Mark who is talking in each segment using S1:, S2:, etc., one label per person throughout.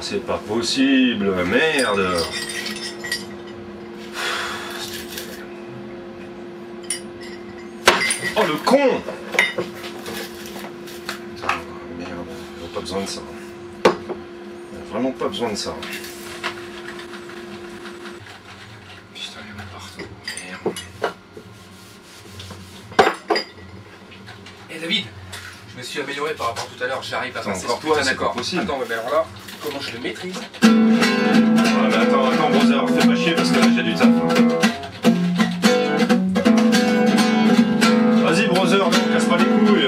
S1: c'est pas possible, merde. Oh le con! Putain, merde, il n'y a pas besoin de ça. Il n'y a vraiment pas besoin de ça. Putain, il y en a partout, merde.
S2: Eh David, je me suis amélioré par rapport à tout à l'heure, j'arrive à passer
S1: encore
S2: ce
S1: toi,
S2: putain
S1: c'est
S2: d'accord.
S1: pas possible.
S2: Attends, mais alors là, comment je le maîtrise?
S1: Ah mais attends, brother, fais pas chier parce que là j'ai du taf. Vas-y, brother, non, casse pas les couilles.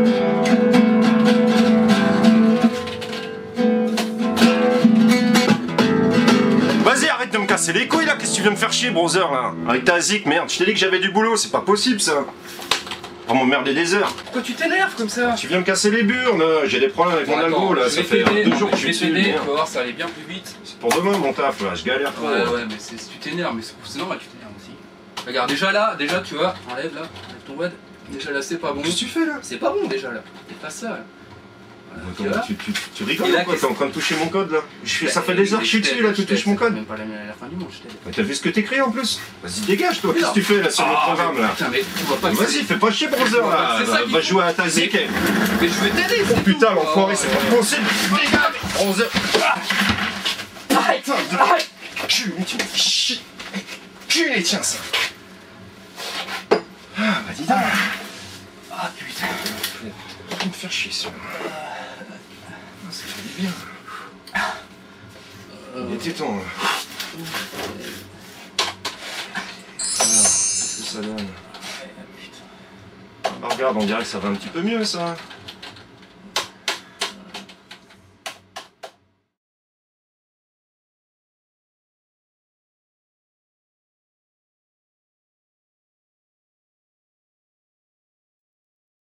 S1: Vas-y, arrête de me casser les couilles là, qu'est-ce que tu viens me faire chier, brother là? Avec ta zik, merde, je t'ai dit que j'avais du boulot, c'est pas possible ça. Pas m'emmerder des heures.
S2: Pourquoi tu t'énerves comme ça?
S1: Tu viens me casser les burnes, j'ai des problèmes avec mon algo là, ça fait 2 jours que je suis dessus.
S2: Tu vas voir, ça allait bien plus vite.
S1: C'est pour demain mon taf là, je galère trop.
S2: Ouais, mais tu t'énerves, mais c'est normal que tu t'énerves aussi. Regarde, déjà là, tu vois, enlève ton WAD. Déjà là, c'est pas bon.
S1: Qu'est-ce que tu fais là?
S2: C'est pas bon déjà là. C'est pas ça là. Voilà,
S1: Attends, tu rigoles là, quoi? T'es en train de toucher mon code là? Ça fait des heures que je suis dessus là, tu touches mon code?
S2: Même pas la fin du monde, je t'aide.
S1: Mais t'as vu ce que t'écris en plus? Vas-y dégage toi, qu'est-ce que tu fais là sur le programme là?
S2: Putain mais tu vois pas que
S1: Vas-y fais pas chier brother là, va jouer à ta zik.
S2: Mais je vais t'aider.
S1: Oh putain l'enfoiré, c'est pas possible! Dégage brother!
S2: Arrête! Arrête!
S1: Cul, mais tu me fais chier! Cul les tiens ça! Ah bah dis donc!
S2: Ah putain!
S1: Tu me faire chier ça! Ça fait du bien! Il était temps là! Alors, qu'est-ce que ça donne? Bah regarde, on dirait que ça va un petit peu mieux ça!